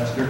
Chester.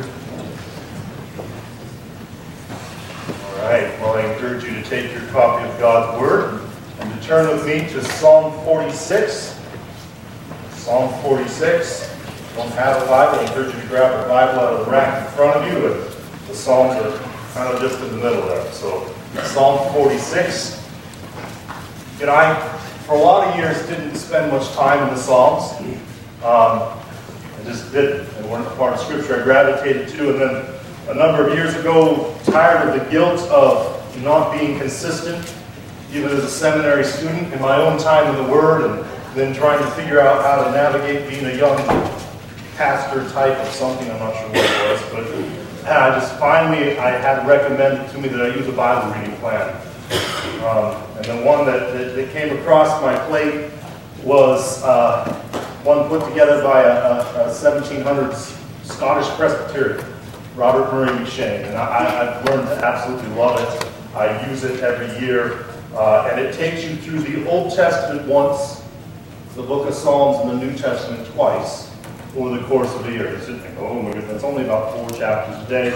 All right, well, I encourage you to take your copy of God's Word and to turn with me to Psalm 46. Psalm 46. If you don't have a Bible, I encourage you to grab a Bible out of the rack in front of you. The Psalms are kind of just in the middle there. So, Psalm 46. You know, I, for a lot of years, didn't spend much time in the Psalms. I just didn't. They weren't a part of Scripture I gravitated to. And then a number of years ago, tired of the guilt of not being consistent, even as a seminary student, in my own time in the Word, and then trying to figure out how to navigate being a young pastor type of something, I'm not sure what it was, but I just finally, I had recommended to me that I use a Bible reading plan. And the one that came across my plate was one put together by a 1700s Scottish Presbyterian, Robert Murray McShane. And I've learned to absolutely love it. I use it every year. And it takes you through the Old Testament once, the book of Psalms, and the New Testament twice over the course of a year. You think, oh my goodness, it's only about 4 chapters a day.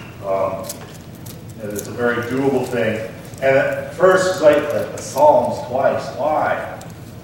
And it's a very doable thing. And at first, it's like, the Psalms twice. Why?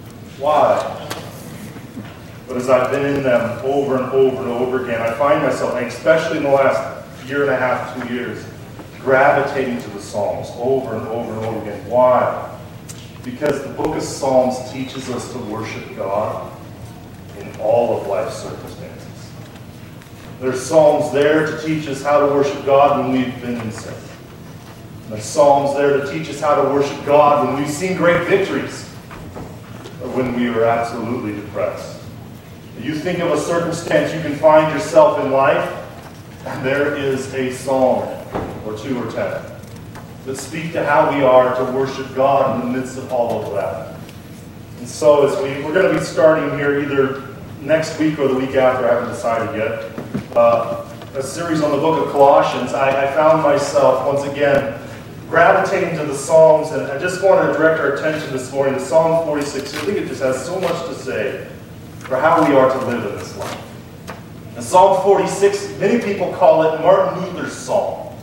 But as I've been in them over and over and over again, I find myself, and especially in the last year and a half, 2 years, gravitating to the Psalms over and over and over again. Why? Because the book of Psalms teaches us to worship God in all of life's circumstances. There's Psalms there to teach us how to worship God when we've been in sin. There's Psalms there to teach us how to worship God when we've seen great victories, or when we were absolutely depressed. You think of a circumstance you can find yourself in life, and there is a psalm, or 2 or 10, that speak to how we are to worship God in the midst of all of that. And so as we're going to be starting here either next week or the week after, I haven't decided yet, a series on the book of Colossians. I found myself, once again, gravitating to the Psalms, and I just want to direct our attention this morning to Psalm 46. I think it just has so much to say for how we are to live in this life. And Psalm 46, many people call it Martin Luther's Psalm.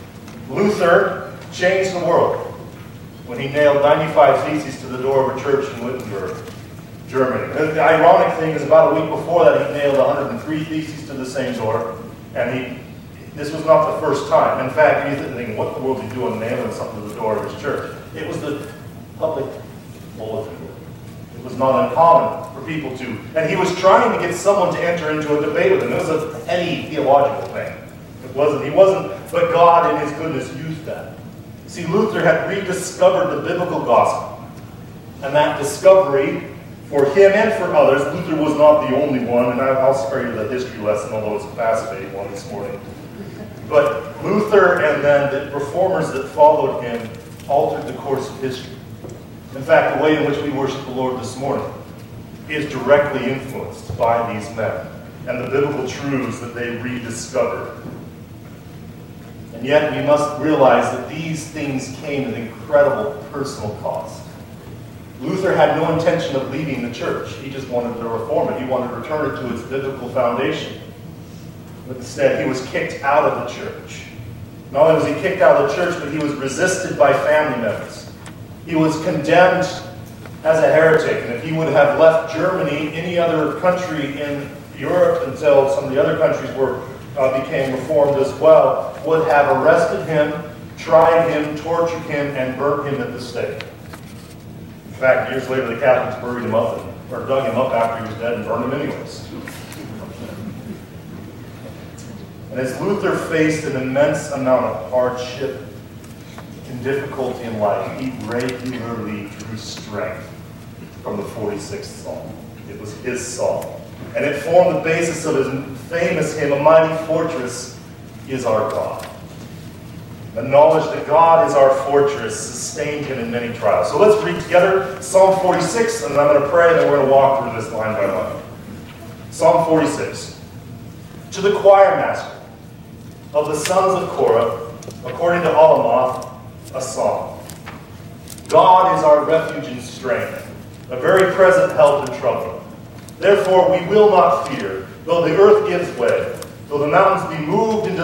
Luther changed the world when he nailed 95 theses to the door of a church in Wittenberg, Germany. The ironic thing is about a week before that he nailed 103 theses to the same door, and this was not the first time. In fact, he's thinking, what in the world is he doing nailing something to the door of his church? It was the public bulletin board. It was not uncommon for people to, and he was trying to get someone to enter into a debate with him. It was a petty theological thing. He wasn't, but God in his goodness used that. See, Luther had rediscovered the biblical gospel. And that discovery, for him and for others, Luther was not the only one, and I'll spare you the history lesson, although it's a fascinating one this morning. But Luther and then the reformers that followed him altered the course of history. In fact, the way in which we worship the Lord this morning is directly influenced by these men and the biblical truths that they rediscovered. And yet we must realize that these things came at incredible personal cost. Luther had no intention of leaving the church. He just wanted to reform it. He wanted to return it to its biblical foundation. But instead, he was kicked out of the church. Not only was he kicked out of the church, but he was resisted by family members. He was condemned as a heretic. And if he would have left Germany, any other country in Europe, until some of the other countries became reformed as well, would have arrested him, tried him, tortured him, and burnt him at the stake. In fact, years later, the Catholics buried him up, or dug him up after he was dead and burned him anyways. And as Luther faced an immense amount of hardship and difficulty in life, he regularly drew strength from the 46th Psalm. It was his psalm. And it formed the basis of his famous hymn, "A Mighty Fortress is Our God." The knowledge that God is our fortress sustained him in many trials. So let's read together Psalm 46, and then I'm going to pray, and then we're going to walk through this line by line. Psalm 46. To the choir master of the sons of Korah, according to Alamoth, a psalm. God is our refuge and strength, a very present help in trouble. Therefore we will not fear, though the earth gives way, though the mountains be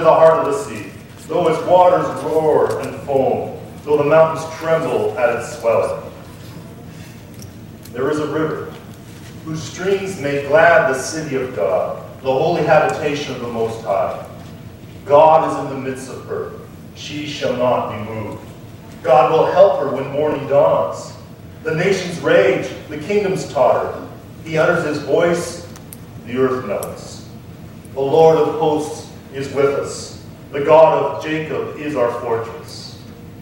the heart of the sea, though its waters roar and foam, though the mountains tremble at its swelling. There is a river, whose streams make glad the city of God, the holy habitation of the Most High. God is in the midst of her. She shall not be moved. God will help her when morning dawns. The nations rage, the kingdoms totter. He utters his voice, the earth melts. The Lord of hosts is with us. The God of Jacob is our fortress.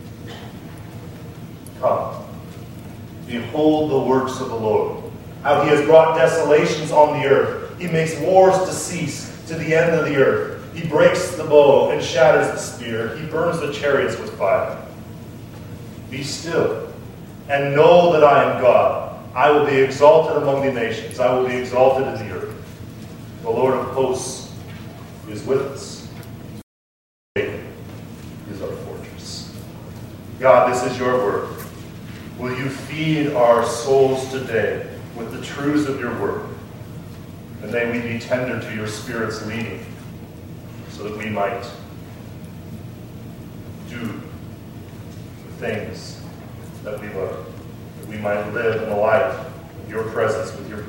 Come, behold the works of the Lord, how he has brought desolations on the earth. He makes wars to cease to the end of the earth. He breaks the bow and shatters the spear. He burns the chariots with fire. Be still and know that I am God. I will be exalted among the nations. I will be exalted in the earth. The Lord of hosts is with us. Jacob is our fortress. God, this is your word. Will you feed our souls today with the truths of your word? And may we be tender to your Spirit's leading, so that we might do the things that we love, that we might live in the light of your presence with your people.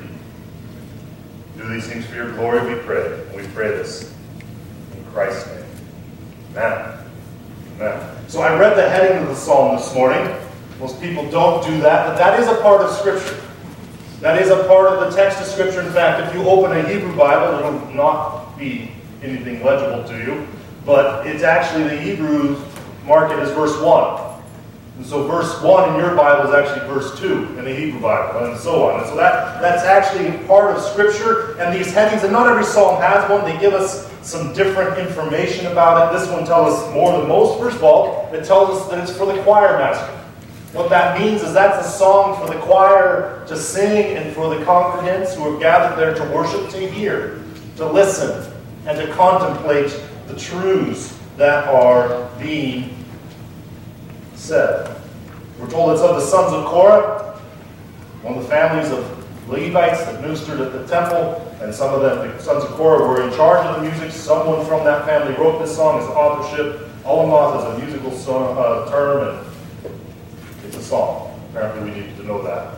Do these things for your glory, we pray. And we pray this in Christ's name. Amen. Amen. So I read the heading of the psalm this morning. Most people don't do that, but that is a part of Scripture. That is a part of the text of Scripture. In fact, if you open a Hebrew Bible, it will not be anything legible to you, but it's actually, the Hebrew mark it as verse 1. And so verse 1 in your Bible is actually verse 2 in the Hebrew Bible, and so on. And so that's actually part of Scripture, and these headings, and not every psalm has one. They give us some different information about it. This one tells us more than most. First of all, it tells us that it's for the choir master. What that means is that's a song for the choir to sing and for the congregants who have gathered there to worship to hear, to listen, and to contemplate the truths that are being said. We're told it's of the sons of Korah, one of the families of Levites that ministered at the temple, and some of the sons of Korah were in charge of the music. Someone from that family wrote this song as authorship. Alamoth is a musical term, and it's a song. Apparently we need to know that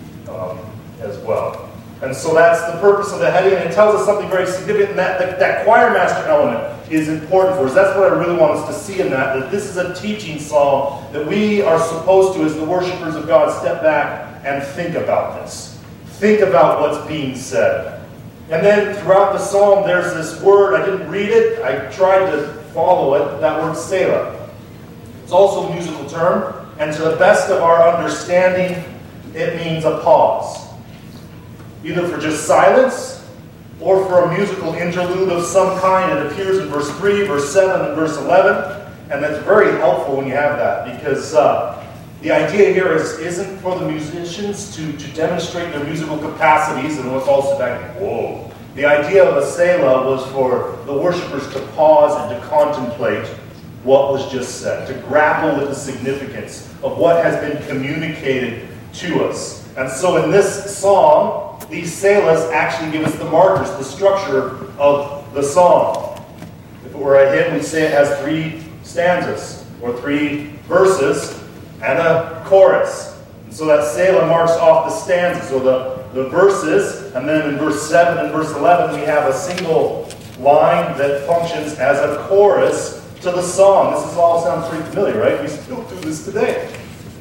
as well. And so that's the purpose of the heading, and it tells us something very significant, and that choir master element is important for us. That's what I really want us to see in that this is a teaching psalm, that we are supposed to, as the worshipers of God, step back and think about this. Think about what's being said. And then throughout the psalm, there's this word. I didn't read it. I tried to follow it. That word, Selah. It's also a musical term, and to the best of our understanding, it means a pause. Either for just silence or for a musical interlude of some kind. It appears in verse 3, verse 7, and verse 11. And that's very helpful when you have that, because the idea here isn't for the musicians to demonstrate their musical capacities, and what's also back, whoa. The idea of a Selah was for the worshipers to pause and to contemplate what was just said, to grapple with the significance of what has been communicated to us. And so in this psalm, these Selahs actually give us the markers, the structure of the song. If it were a hymn, we'd say it has 3 stanzas, or 3 verses, and a chorus. And so that Selah marks off the stanzas, or the verses, and then in verse 7 and verse 11 we have a single line that functions as a chorus to the song. This all sounds pretty familiar, right? We still do this today.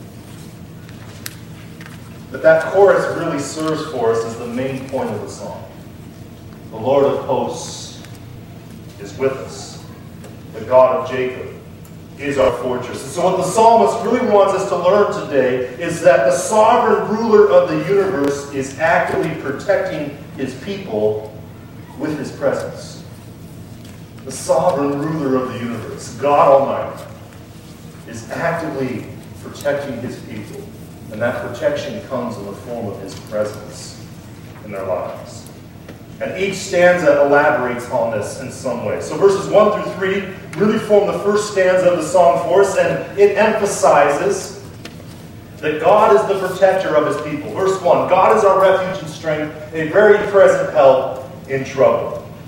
But that chorus really serves for us as the main point of the song. The Lord of hosts is with us. The God of Jacob is our fortress. And so what the psalmist really wants us to learn today is that the sovereign ruler of the universe is actively protecting his people with his presence. The sovereign ruler of the universe, God Almighty, is actively protecting his people. And that protection comes in the form of his presence in their lives. And each stanza elaborates on this in some way. So verses 1 through 3 really form the first stanza of the song for us, and it emphasizes that God is the protector of his people. Verse 1, God is our refuge and strength, a very present help in trouble.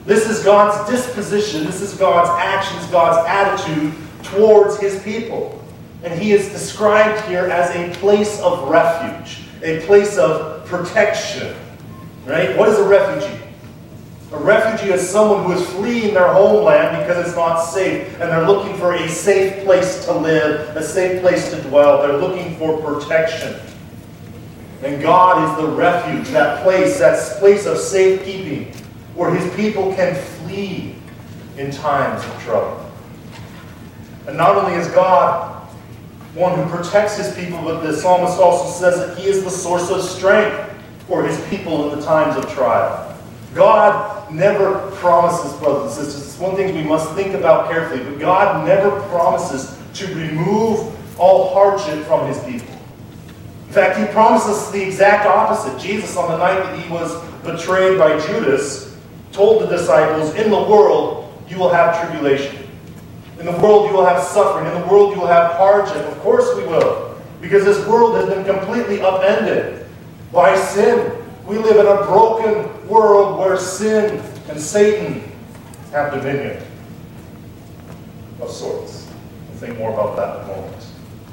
This is God's disposition. This is God's actions, God's attitude towards his people. And he is described here as a place of refuge, a place of protection. Right? What is a refugee? A refugee is someone who is fleeing their homeland because it's not safe, and they're looking for a safe place to live, a safe place to dwell. They're looking for protection. And God is the refuge, that place of safekeeping, where his people can flee in times of trouble. And not only is God one who protects his people, but the psalmist also says that he is the source of strength for his people in the times of trial. God never promises, brothers and sisters, it's one thing we must think about carefully, but God never promises to remove all hardship from his people. In fact, he promises the exact opposite. Jesus, on the night that he was betrayed by Judas, told the disciples, in the world you will have tribulation. In the world you will have suffering. In the world you will have hardship. Of course we will. Because this world has been completely upended by sin. We live in a broken world where sin and Satan have dominion of sorts. We'll think more about that in a moment.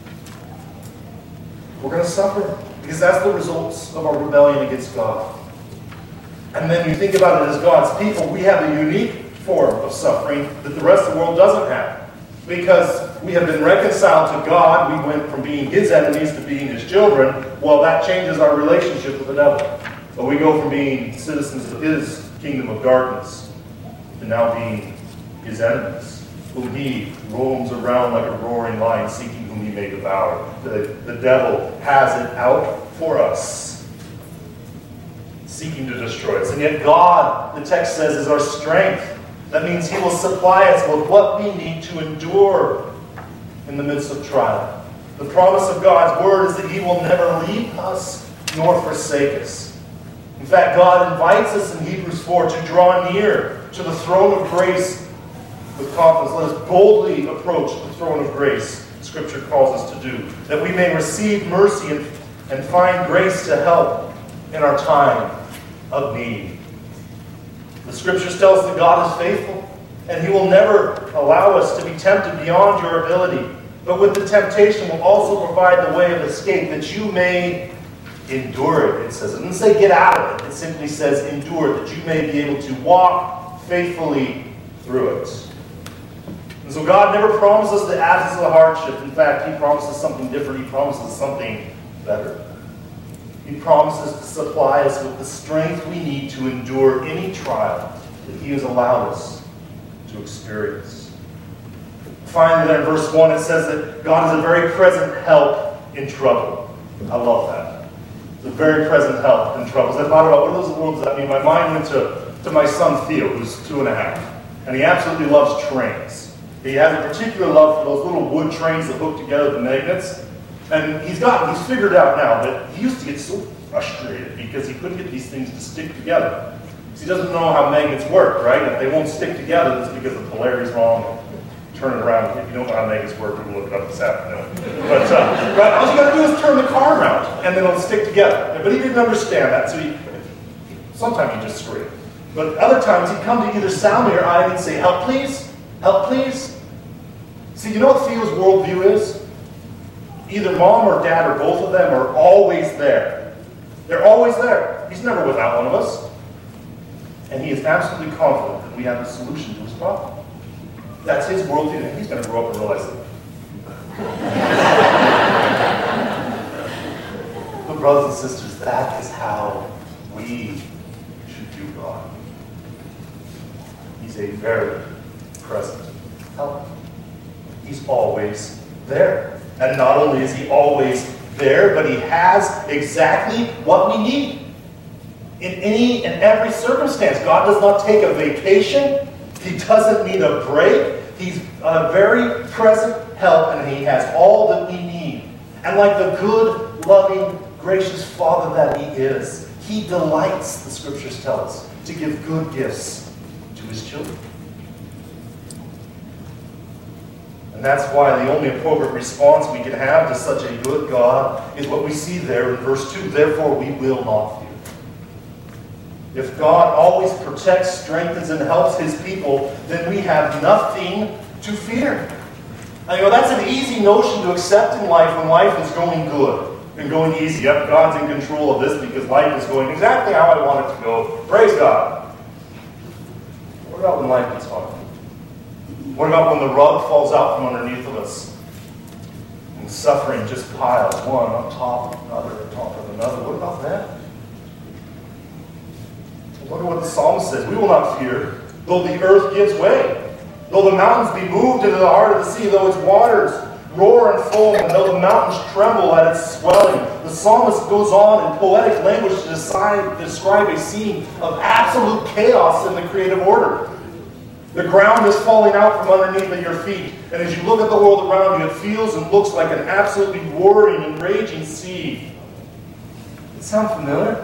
We're going to suffer because that's the results of our rebellion against God. And then you think about it as God's people, we have a unique form of suffering that the rest of the world doesn't have. Because we have been reconciled to God, we went from being his enemies to being his children. Well, that changes our relationship with the devil. But we go from being citizens of his kingdom of darkness to now being his enemies, whom he roams around like a roaring lion, seeking whom he may devour. The devil has it out for us, seeking to destroy us. And yet God, the text says, is our strength. That means he will supply us with what we need to endure in the midst of trial. The promise of God's word is that he will never leave us nor forsake us. In fact, God invites us in Hebrews 4 to draw near to the throne of grace with confidence. Let us boldly approach the throne of grace, Scripture calls us to do, that we may receive mercy and find grace to help in our time of need. The Scriptures tell us that God is faithful, and he will never allow us to be tempted beyond your ability. But with the temptation will also provide the way of escape, that you may endure it, it says. It doesn't say get out of it. It simply says endure, that you may be able to walk faithfully through it. And so God never promises the absence of the hardship. In fact, he promises something different. He promises something better. He promises to supply us with the strength we need to endure any trial that he has allowed us to experience. Finally, then in verse 1, it says that God is a very present help in trouble. I love that. It's a very present help in trouble. So I thought about what those words does that mean. My mind went to my son Theo, who's 2.5. And he absolutely loves trains. He has a particular love for those little wood trains that hook together the magnets. And he's figured out now that he used to get so frustrated because he couldn't get these things to stick together. Because he doesn't know how magnets work, right? If they won't stick together, it's because the polarity's wrong. Turn it around. If you don't know how magnets work, we can look it up this afternoon. But all you got to do is turn the car around, and then it'll stick together. But he didn't understand that, so sometimes he just screamed. But other times he'd come to either sound me or I and say, "Help, please. Help, please." See, you know what Theo's worldview is? Either mom or dad or both of them are always there. They're always there. He's never without one of us. And he is absolutely confident that we have the solution to his problem. That's his worldview, and he's going to grow up and realize it. But brothers and sisters, that is how we should view God. He's a very present help. He's always there. And not only is he always there, but he has exactly what we need. In any and every circumstance. God does not take a vacation. He doesn't need a break. He's a very present help, and he has all that we need. And like the good, loving, gracious Father that he is, he delights, the Scriptures tell us, to give good gifts to his children. And that's why the only appropriate response we can have to such a good God is what we see there in verse 2. Therefore we will not fear. If God always protects, strengthens, and helps his people, then we have nothing to fear. Now, that's an easy notion to accept in life when life is going good and going easy. Yep, God's in control of this because life is going exactly how I want it to go. Praise God. What about when life gets hard? What about when the rug falls out from underneath of us and suffering just piles one on top of another on top of another? What about that? Look at what the psalmist says. We will not fear, though the earth gives way, though the mountains be moved into the heart of the sea, though its waters roar and foam, and though the mountains tremble at its swelling. The psalmist goes on in poetic language to describe a scene of absolute chaos in the creative order. The ground is falling out from underneath of your feet, and as you look at the world around you, it feels and looks like an absolutely roaring and raging sea. Does it sound familiar?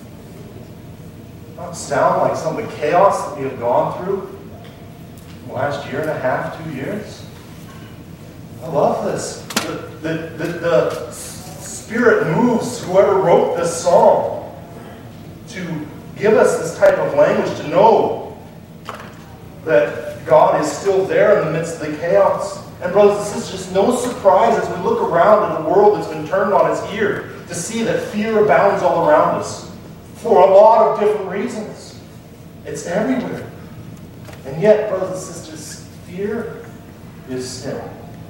Not sound like some of the chaos that we have gone through in the last year and a half, 2 years? I love this. The Spirit moves whoever wrote this psalm to give us this type of language to know that God is still there in the midst of the chaos. And brothers and sisters, no surprise as we look around at the world that's been turned on its ear to see that fear abounds all around us for a lot of different reasons. It's everywhere. And yet, brothers and sisters, fear is sin.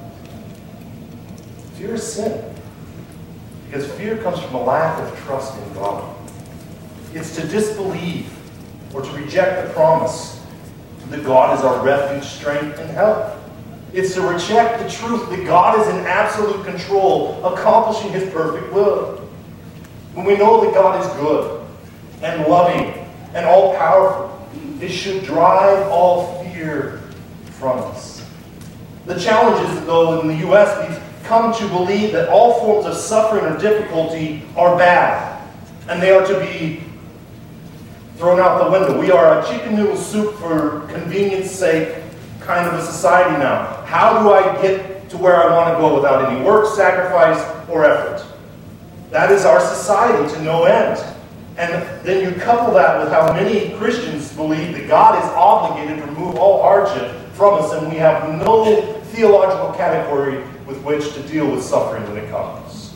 Fear is sin. Because fear comes from a lack of trust in God. It's to disbelieve or to reject the promise that God is our refuge, strength, and help. It's to reject the truth that God is in absolute control, accomplishing his perfect will. When we know that God is good and loving and all-powerful, it should drive all fear from us. The challenge is, though, in the U.S., we've come to believe that all forms of suffering or difficulty are bad, and they are to be thrown out the window. We are a chicken noodle soup for convenience sake kind of a society now. How do I get to where I want to go without any work, sacrifice, or effort? That is our society to no end. And then you couple that with how many Christians believe that God is obligated to remove all hardship from us, and we have no theological category with which to deal with suffering when it comes.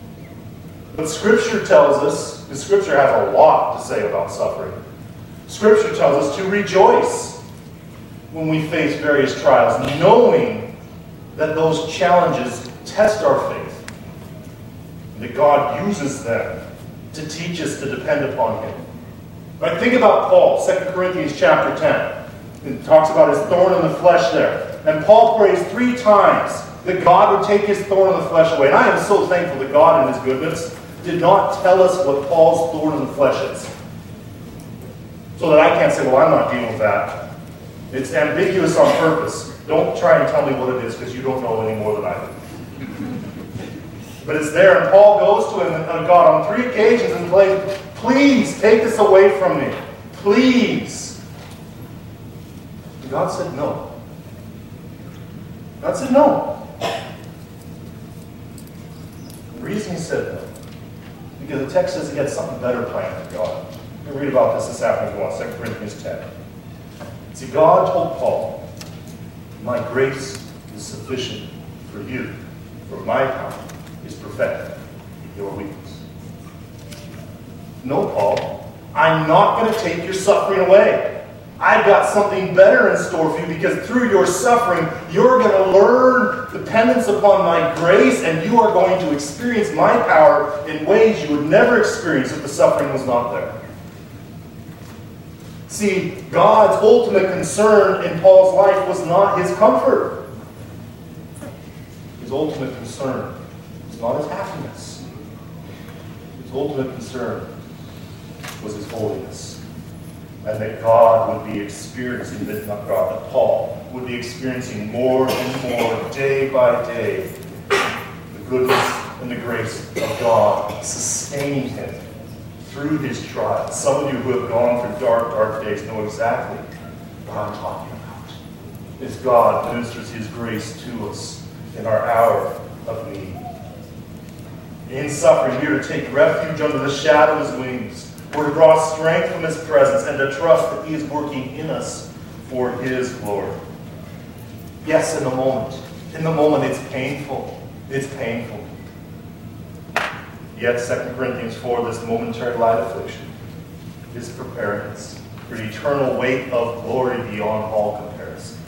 But Scripture tells us, the Scripture has a lot to say about suffering. Scripture tells us to rejoice when we face various trials, knowing that those challenges test our faith, and that God uses them to teach us to depend upon him. Right, think about Paul, 2 Corinthians chapter 10. It talks about his thorn in the flesh there. And Paul prays 3 times that God would take his thorn in the flesh away. And I am so thankful that God in his goodness did not tell us what Paul's thorn in the flesh is. So that I can't say, well, I'm not dealing with that. It's ambiguous on purpose. Don't try and tell me what it is, because you don't know any more than I do. But it's there, and Paul goes to him and God on 3 occasions and plays, please take this away from me. Please. And God said no. God said no. The reason he said no, because the text says he had something better planned for God. You can read about this afternoon if you want, 2 Corinthians 10. See, God told Paul, my grace is sufficient for you, for my power is perfected in your weakness. No, Paul, I'm not going to take your suffering away. I've got something better in store for you, because through your suffering, you're going to learn dependence upon my grace, and you are going to experience my power in ways you would never experience if the suffering was not there. See, God's ultimate concern in Paul's life was not his comfort. His ultimate concern was not his happiness. His ultimate concern was his holiness. And that God would be experiencing, that Paul would be experiencing more and more, day by day, the goodness and the grace of God sustaining him through his trials. Some of you who have gone through dark, dark days know exactly what I'm talking about. As God ministers his grace to us in our hour of need. In suffering, we are to take refuge under the shadow of his wings. We're to draw strength from His presence and to trust that He is working in us for His glory. Yes, in the moment. In the moment, it's painful. It's painful. Yet, 2 Corinthians 4, this momentary light affliction is preparing us for an eternal weight of glory beyond all comparison.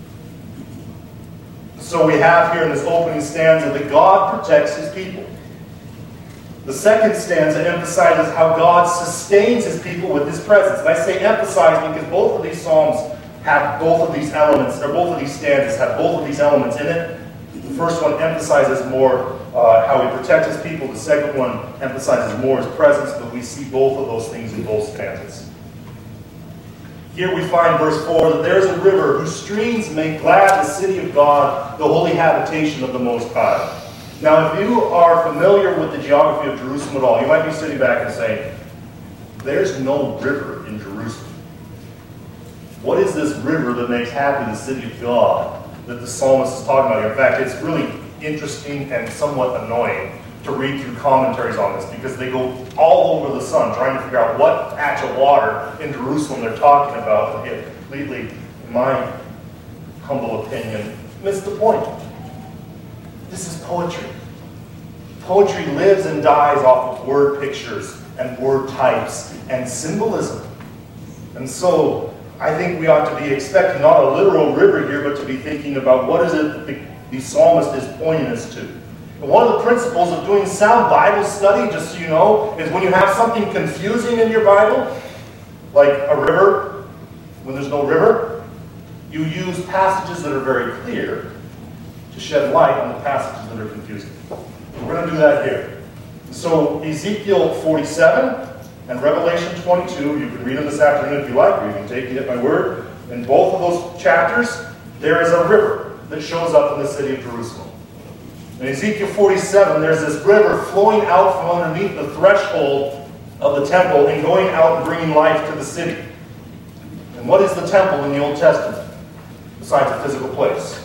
So we have here in this opening stanza that God protects His people. The second stanza emphasizes how God sustains His people with His presence. And I say emphasizing because both of these psalms have both of these elements, or both of these stanzas have both of these elements in it. The first one emphasizes more how He protects His people. The second one emphasizes more His presence, but we see both of those things in both stanzas. Here we find verse 4 that there is a river whose streams make glad the city of God, the holy habitation of the Most High. Now, if you are familiar with the geography of Jerusalem at all, you might be sitting back and saying, there's no river in Jerusalem. What is this river that makes happy the city of God that the psalmist is talking about? In fact, it's really interesting and somewhat annoying to read through commentaries on this because they go all over the sun trying to figure out what patch of water in Jerusalem they're talking about. And it completely, in my humble opinion, missed the point. This is poetry. Poetry lives and dies off of word pictures and word types and symbolism. And so I think we ought to be expecting not a literal river here, but to be thinking about what is it that the psalmist is pointing us to. And one of the principles of doing sound Bible study, just so you know, is when you have something confusing in your Bible, like a river, when there's no river, you use passages that are very clear to shed light on the passages that are confusing. We're going to do that here. So Ezekiel 47 and Revelation 22, you can read them this afternoon if you like, or you can take it at my word. In both of those chapters, there is a river that shows up in the city of Jerusalem. In Ezekiel 47, there's this river flowing out from underneath the threshold of the temple and going out and bringing life to the city. And what is the temple in the Old Testament, besides a physical place?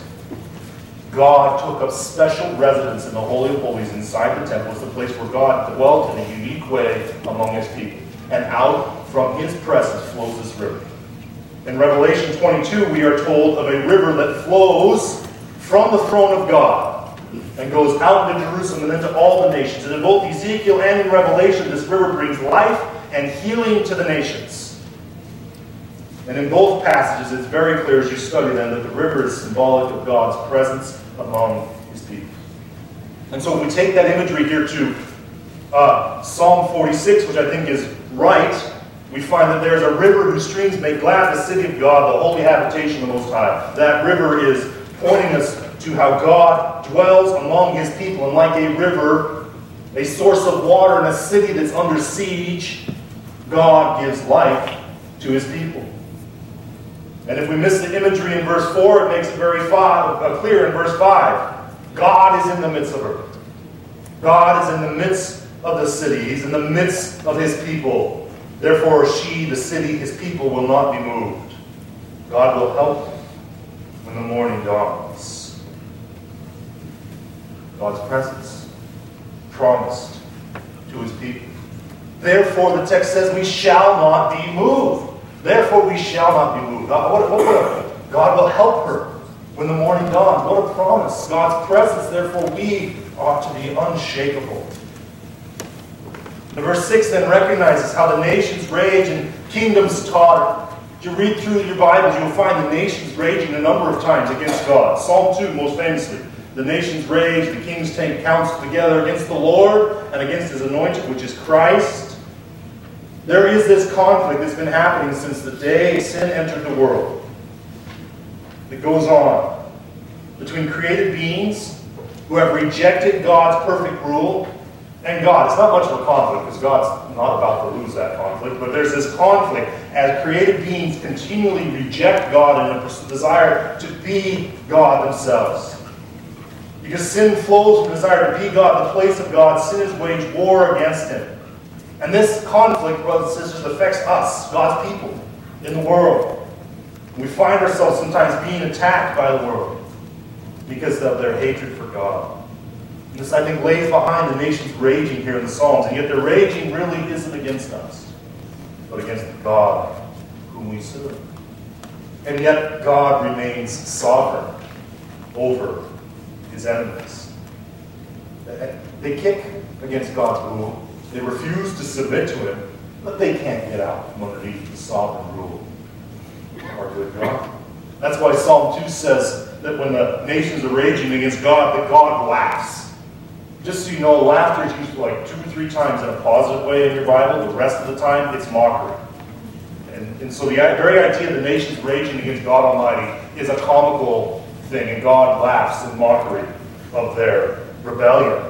God took up special residence in the Holy of Holies inside the temple. It's the place where God dwelt in a unique way among His people. And out from His presence flows this river. In Revelation 22, we are told of a river that flows from the throne of God and goes out into Jerusalem and into all the nations. And in both Ezekiel and in Revelation, this river brings life and healing to the nations. And in both passages, it's very clear as you study them that the river is symbolic of God's presence among His people. And so if we take that imagery here to Psalm 46, which I think is right, we find that there's a river whose streams make glad the city of God, the holy habitation of the Most High. That river is pointing us to how God dwells among His people. And like a river, a source of water in a city that's under siege, God gives life to His people. And if we miss the imagery in verse 4, it makes it very clear in verse 5. God is in the midst of her. God is in the midst of the city. He's in the midst of His people. Therefore, she, the city, His people, will not be moved. God will help them when the morning dawns. God's presence promised to His people. Therefore, the text says, we shall not be moved. Therefore, we shall not be moved. God will help her when the morning dawns. What a promise. God's presence, therefore, we ought to be unshakable. And verse 6 then recognizes how the nations rage and kingdoms totter. If you read through your Bibles, you'll find the nations raging a number of times against God. Psalm 2, most famously. The nations rage, the kings take counsel together against the Lord and against His anointed, which is Christ. There is this conflict that's been happening since the day sin entered the world. It goes on between created beings who have rejected God's perfect rule and God. It's not much of a conflict because God's not about to lose that conflict, but there's this conflict as created beings continually reject God in a desire to be God themselves. Because sin flows from the desire to be God, the place of God, sin has waged war against Him. And this conflict, brothers and sisters, affects us, God's people, in the world. We find ourselves sometimes being attacked by the world because of their hatred for God. And this, I think, lays behind the nations raging here in the Psalms, and yet their raging really isn't against us. but against the God whom we serve. And yet God remains sovereign over his enemies. They kick against God's rule. They refuse to submit to him, but they can't get out from underneath the sovereign rule of our good God. That's why Psalm 2 says that when the nations are raging against God, that God laughs. Just so you know, laughter is used like 2 or 3 times in a positive way in your Bible. The rest of the time, it's mockery. And so the very idea of the nations raging against God Almighty is a comical thing, and God laughs in mockery of their rebellion.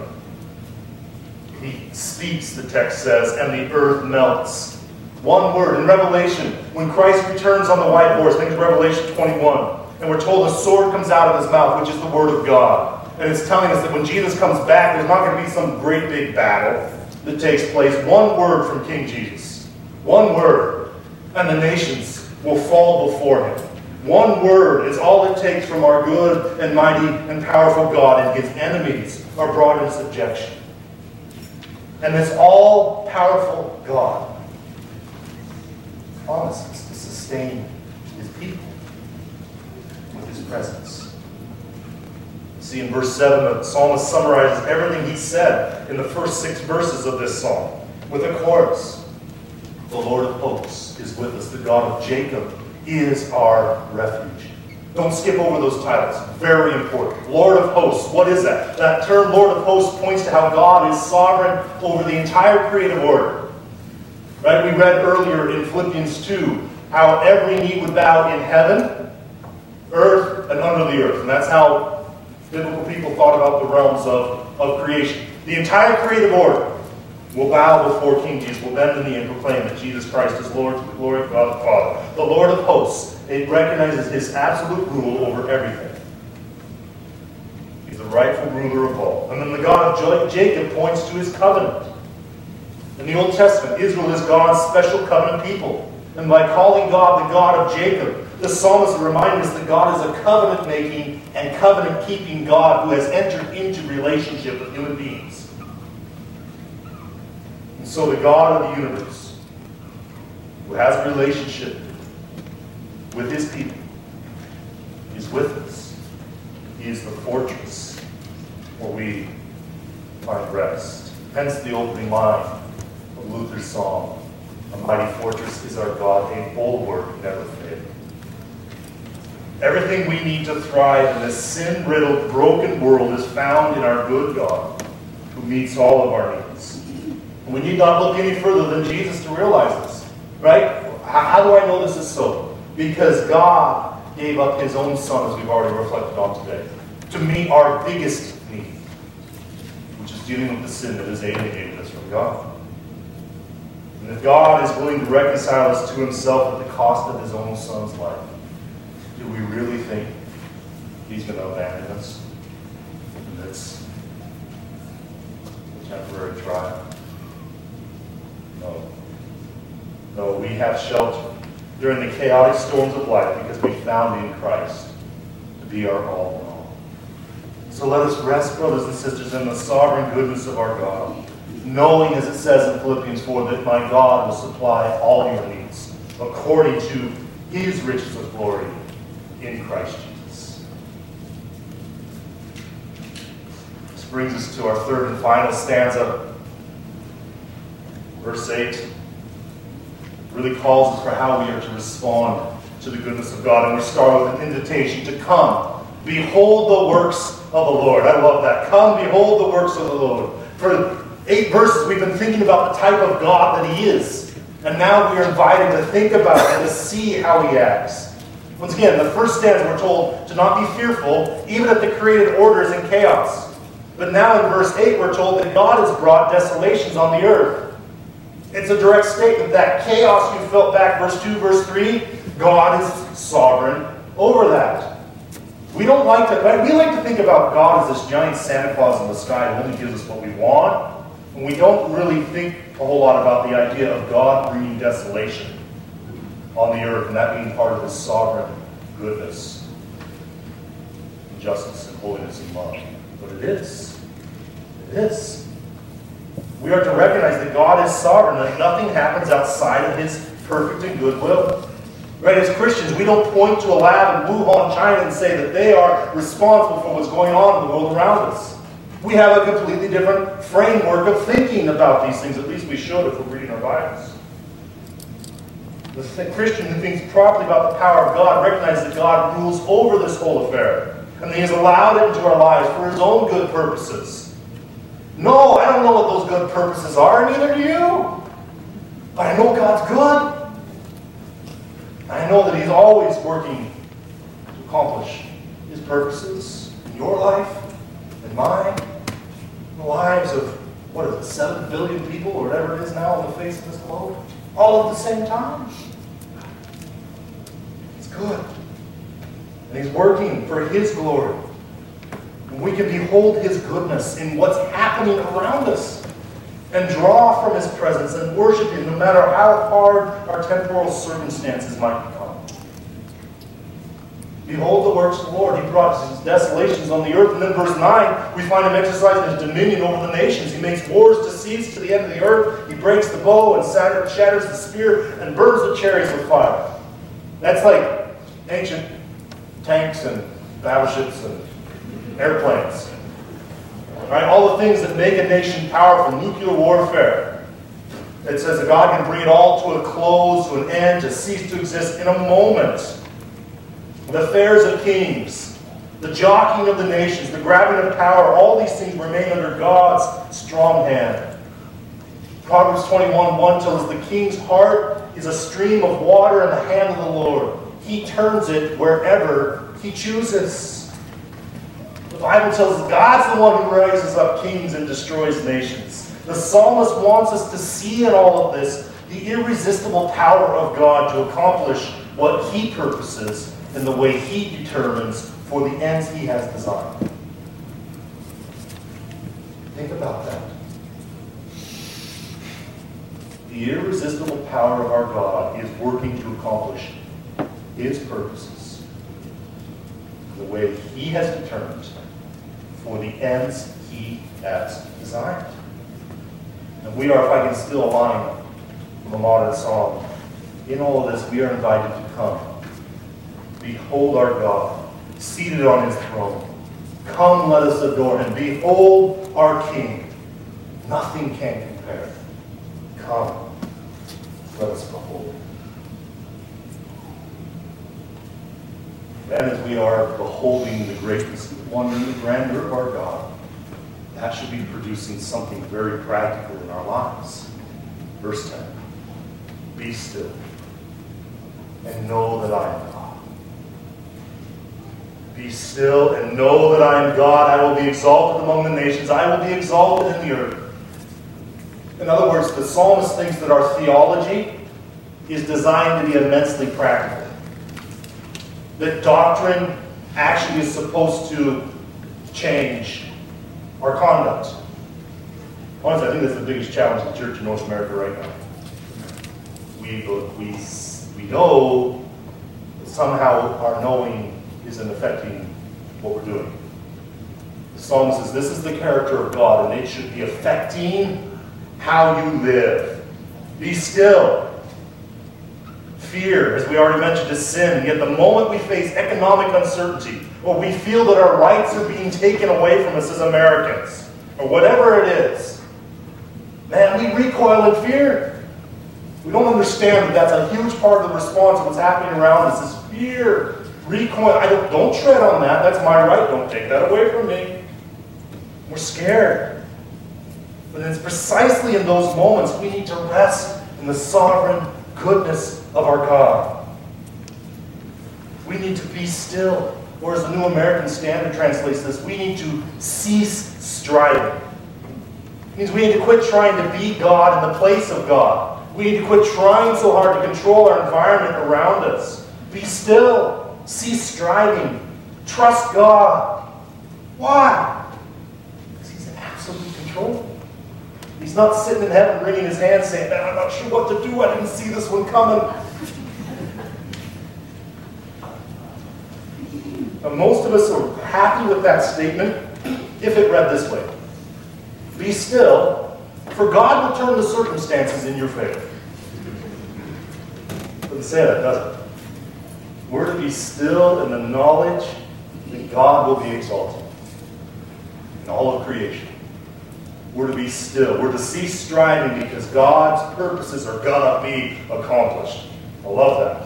He speaks, the text says, and the earth melts. One word in Revelation, when Christ returns on the white horse, I think it's Revelation 21, and we're told a sword comes out of his mouth, which is the word of God. And it's telling us that when Jesus comes back, there's not going to be some great big battle that takes place. One word from King Jesus. One word. And the nations will fall before him. One word is all it takes from our good and mighty and powerful God, and his enemies are brought into subjection. And this all-powerful God promises to sustain his people with his presence. See, in verse 7, the psalmist summarizes everything he said in the first 6 verses of this psalm with a chorus. The Lord of hosts is with us. The God of Jacob is our refuge. Don't skip over those titles. Very important. Lord of hosts. What is that? That term Lord of hosts points to how God is sovereign over the entire creative order. Right? We read earlier in Philippians 2 how every knee would bow in heaven, earth, and under the earth. And that's how biblical people thought about the realms of creation. The entire creative order will bow before King Jesus, will bend the knee and proclaim that Jesus Christ is Lord to the glory of God the Father. The Lord of hosts, it recognizes his absolute rule over everything. He's the rightful ruler of all. And then the God of Jacob points to his covenant. In the Old Testament, Israel is God's special covenant people. And by calling God the God of Jacob, the psalmist is reminding us that God is a covenant-making and covenant-keeping God who has entered into relationship with human beings. And so the God of the universe, who has a relationship with his people, is with us. He is the fortress where we find rest. Hence the opening line of Luther's song, "A mighty fortress is our God, a bulwark never failing." Everything we need to thrive in this sin-riddled, broken world is found in our good God, who meets all of our needs. We need not look any further than Jesus to realize this, right? How do I know this is so? Because God gave up his own Son, as we've already reflected on today, to meet our biggest need, which is dealing with the sin that has alienated us from God. And if God is willing to reconcile us to himself at the cost of his own Son's life, do we really think he's going to abandon us amidst the temporary trial? No. No, we have shelter during the chaotic storms of life because we found in Christ to be our all in all. So let us rest, brothers and sisters, in the sovereign goodness of our God, knowing, as it says in Philippians 4, that my God will supply all your needs according to his riches of glory in Christ Jesus. This brings us to our third and final stanza. Verse 8 really calls us for how we are to respond to the goodness of God. And we start with an invitation to come. Behold the works of the Lord. I love that. Come, behold the works of the Lord. For 8 verses, we've been thinking about the type of God that he is. And now we are invited to think about and to see how he acts. Once again, the first stanza we're told to not be fearful, even at the created orders and chaos. But now in verse 8, we're told that God has brought desolations on the earth. It's a direct statement that chaos you felt back, verse 2, verse 3, God is sovereign over that. We don't like to, right? We like to think about God as this giant Santa Claus in the sky who only gives us what we want. And we don't really think a whole lot about the idea of God bringing desolation on the earth, and that being part of his sovereign goodness, and justice and holiness and love. But it is. It is. We are to recognize that God is sovereign, that nothing happens outside of his perfect and good will. Right? As Christians, we don't point to a lab in Wuhan, China and say that they are responsible for what's going on in the world around us. We have a completely different framework of thinking about these things. At least we should if we're reading our Bibles. The Christian who thinks properly about the power of God recognizes that God rules over this whole affair. And He has allowed it into our lives for His own good purposes. No, I don't know what those good purposes are, neither do you. But I know God's good. I know that He's always working to accomplish His purposes in your life, in mine, in the lives of, 7 billion people or whatever it is now on the face of this globe, all at the same time. It's good. And He's working for His glory. And we can behold His goodness in what's happening around us and draw from His presence and worship Him no matter how hard our temporal circumstances might become. Behold the works of the Lord. He brought His desolations on the earth. And then verse 9, we find Him exercising His dominion over the nations. He makes wars to cease to the end of the earth. He breaks the bow and shatters the spear and burns the chariots with fire. That's like ancient tanks and battleships and airplanes. Right? All the things that make a nation powerful, nuclear warfare. It says that God can bring it all to a close, to an end, to cease to exist in a moment. The affairs of kings, the jockeying of the nations, the grabbing of power, all these things remain under God's strong hand. Proverbs 21:1 tells us the king's heart is a stream of water in the hand of the Lord. He turns it wherever He chooses. The Bible tells us God's the one who raises up kings and destroys nations. The psalmist wants us to see in all of this the irresistible power of God to accomplish what He purposes in the way He determines for the ends He has designed. Think about that. The irresistible power of our God is working to accomplish His purposes the way He has determined for the ends He has designed. And we are, if I can steal a line from a modern song, in all of this we are invited to come. Behold our God, seated on His throne. Come, let us adore Him. Behold our King. Nothing can compare. Come, let us behold Him. And as we are beholding the greatness, the wonder, and the grandeur of our God, that should be producing something very practical in our lives. Verse 10. Be still and know that I am God. Be still and know that I am God. I will be exalted among the nations. I will be exalted in the earth. In other words, the psalmist thinks that our theology is designed to be immensely practical. That doctrine actually is supposed to change our conduct. Honestly, I think that's the biggest challenge of the church in North America right now. We know that somehow our knowing isn't affecting what we're doing. The psalmist says this is the character of God, and it should be affecting how you live. Be still. Fear, as we already mentioned, is sin. And yet the moment we face economic uncertainty, or we feel that our rights are being taken away from us as Americans, or whatever it is, man, we recoil in fear. We don't understand that that's a huge part of the response of what's happening around us is fear. Recoil. Don't tread on that. That's my right. Don't take that away from me. We're scared. But it's precisely in those moments we need to rest in the sovereign goodness of our God. We need to be still. Or as the New American Standard translates this, we need to cease striving. It means we need to quit trying to be God in the place of God. We need to quit trying so hard to control our environment around us. Be still. Cease striving. Trust God. Why? Because He's in absolute control. He's not sitting in heaven wringing His hands saying, man, I'm not sure what to do. I didn't see this one coming. Now, most of us are happy with that statement if it read this way. Be still, for God will turn the circumstances in your favor. Doesn't say that, does it? We're to be still in the knowledge that God will be exalted in all of creation. We're to be still. We're to cease striving because God's purposes are going to be accomplished. I love that.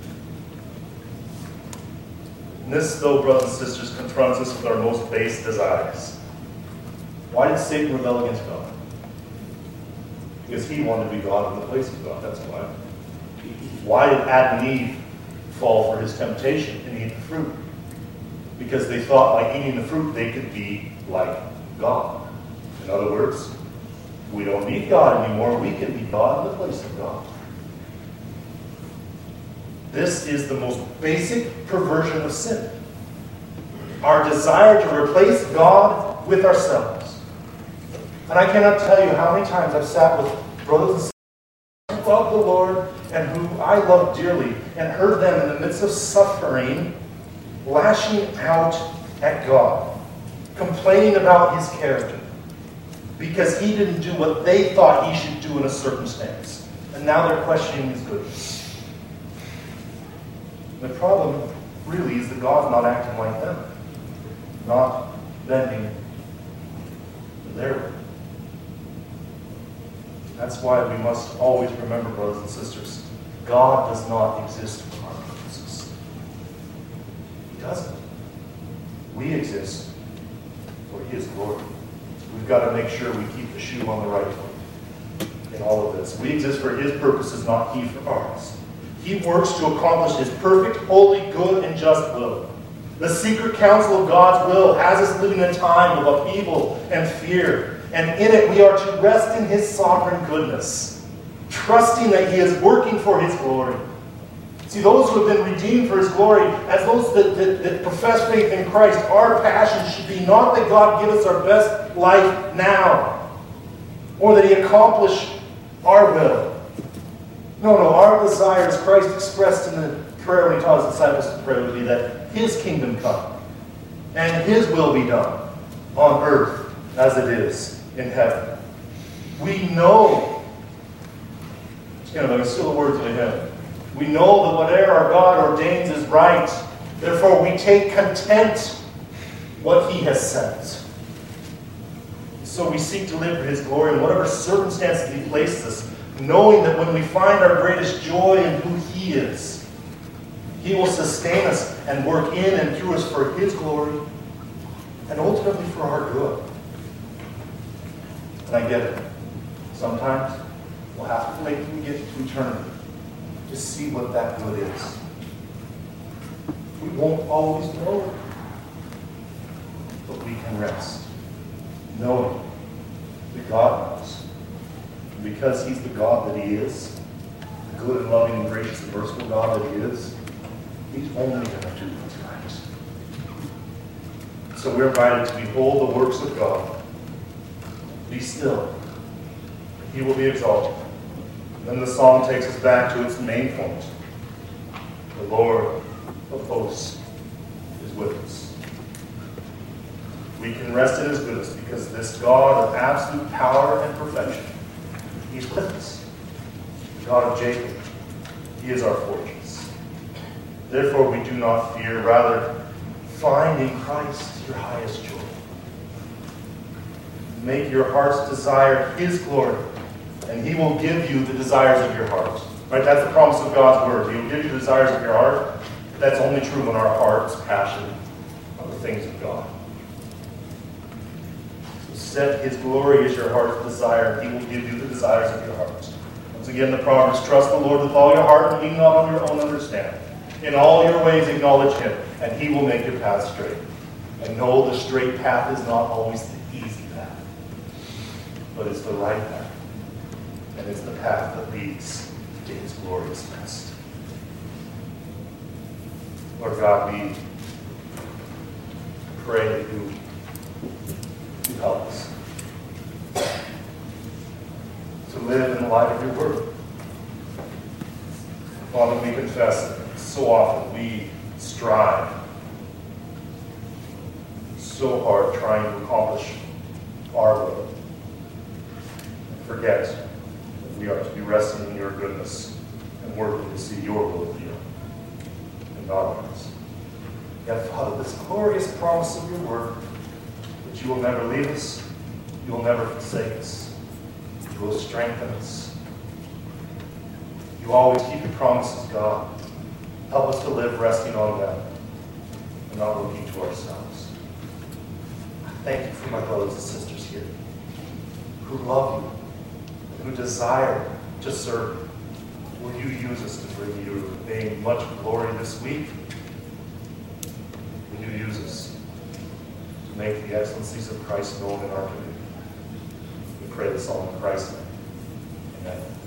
And this, though, brothers and sisters, confronts us with our most base desires. Why did Satan rebel against God? Because he wanted to be God in the place of God. That's why. Why did Adam and Eve fall for his temptation and eat the fruit? Because they thought by eating the fruit they could be like God. In other words, we don't need God anymore. We can be God in the place of God. This is the most basic perversion of sin. Our desire to replace God with ourselves. And I cannot tell you how many times I've sat with brothers and sisters who love the Lord and who I love dearly and heard them in the midst of suffering lashing out at God, complaining about his character because he didn't do what they thought he should do in a circumstance. And now they're questioning his goodness. The problem really is that God's not acting like them, not bending to their will. That's why we must always remember, brothers and sisters, God does not exist for our purposes. He doesn't. We exist for his glory. We've got to make sure we keep the shoe on the right foot in all of this. We exist for his purposes, not he for ours. He works to accomplish his perfect, holy, good, and just will. The secret counsel of God's will has us living in a time of upheaval and fear. And in it we are to rest in his sovereign goodness, trusting that he is working for his glory. See, those who have been redeemed for his glory, as those that profess faith in Christ, our passion should be not that God give us our best life now, or that he accomplish our will. No, our desire, as Christ expressed in the prayer when he taught his disciples to pray, would be that his kingdom come and his will be done on earth as it is in heaven. We know, I'm still a word to him. We know that whatever our God ordains is right. Therefore, we take content what he has sent. So we seek to live for his glory in whatever circumstances he places us, knowing that when we find our greatest joy in who he is, he will sustain us and work in and through us for his glory and ultimately for our good. And I get it. Sometimes we'll have to wait till we get to eternity to see what that good is. We won't always know it, but we can rest, knowing that God knows. And because he's the God that he is, the good and loving and gracious and merciful God that he is, he's only going to do what's right. So we're invited to behold the works of God. Be still. He will be exalted. Then the psalm takes us back to its main point. The Lord of hosts is with us. We can rest in his goodness because this God of absolute power and perfection, he's with us. The God of Jacob, he is our fortress. Therefore we do not fear, rather find in Christ your highest joy. Make your heart's desire his glory, and he will give you the desires of your heart. Right? That's the promise of God's word. He will give you the desires of your heart. That's only true when our heart's passion on the things of God. So set his glory as your heart's desire, and he will give you the desires of your heart. Once again, the Proverbs, trust the Lord with all your heart and lean not on your own understanding. In all your ways acknowledge him, and he will make your path straight. And know the straight path is not always the easy path, but it's the right path. And it's the path that leads to his glorious rest. Lord God, we pray that you help us to live in the light of your word. Father, we confess that so often we strive so hard trying to accomplish our will and forget we are to be resting in your goodness and and working to see your will be done, and not ours. Yet, Father, this glorious promise of your word, that you will never leave us, you will never forsake us, you will strengthen us. You always keep your promises, God. Help us to live resting on them and not looking to ourselves. I thank you for my brothers and sisters here who love you and who desire to serve you. Will you use us to bring you name much glory this week? Will you use us to make the excellencies of Christ known in our community? We pray this all in Christ's name. Amen.